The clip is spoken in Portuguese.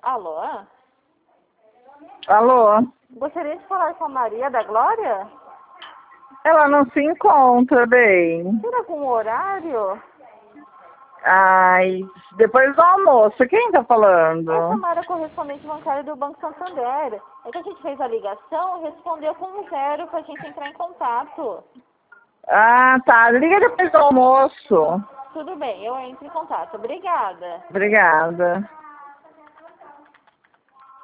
Alô? Alô? Gostaria de falar com a Maria da Glória? Ela não se encontra, bem. Tem algum horário? Ai, depois do almoço. Quem tá falando? É Samara, correspondente bancária do Banco Santander. É que a gente fez a ligação e respondeu com 0 pra gente entrar em contato. Ah, tá. Liga depois do almoço. Tudo bem, eu entro em contato. Obrigada. Obrigada.